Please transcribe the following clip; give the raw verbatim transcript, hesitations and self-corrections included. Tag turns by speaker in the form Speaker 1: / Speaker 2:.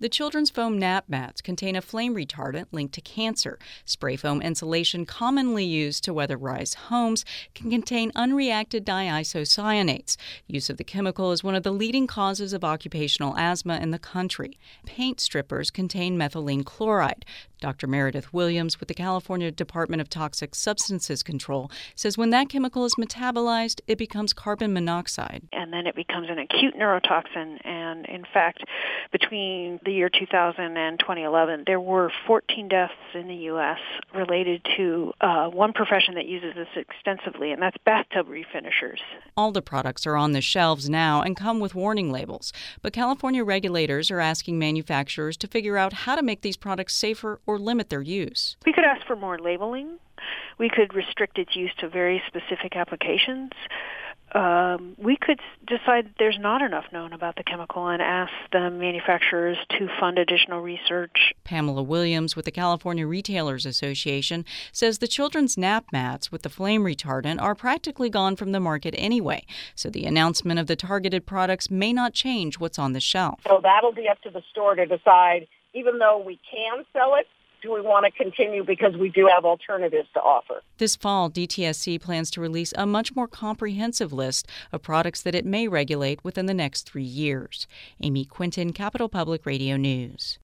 Speaker 1: The children's foam nap mats contain a flame retardant linked to cancer. Spray foam insulation, commonly used to weatherize homes, can contain unreacted diisocyanates. Use of the chemical is one of the leading causes of occupational asthma in the country. Paint strippers contain methylene chloride. Doctor Meredith Williams with the California Department of Toxic Substances Control says when that chemical is metabolized, it becomes carbon monoxide.
Speaker 2: And then it becomes an acute neurotoxin. And in fact, between the year two thousand and twenty eleven, there were fourteen deaths in the U S related to uh, one profession that uses this extensively, and that's bathtub refinishers.
Speaker 1: All the products are on the shelves now and come with warning labels. But California regulators are asking manufacturers to figure out how to make these products safer or limit their use.
Speaker 2: We could ask for more labeling. We could restrict its use to very specific applications. Um, we could decide there's not enough known about the chemical and ask the manufacturers to fund additional research.
Speaker 1: Pamela Williams with the California Retailers Association says the children's nap mats with the flame retardant are practically gone from the market anyway, so the announcement of the targeted products may not change what's on the shelf.
Speaker 3: So that'll be up to the store to decide, even though we can sell it, do we want to continue because we do have alternatives to offer?
Speaker 1: This fall, D T S C plans to release a much more comprehensive list of products that it may regulate within the next three years. Amy Quinton, Capitol Public Radio News.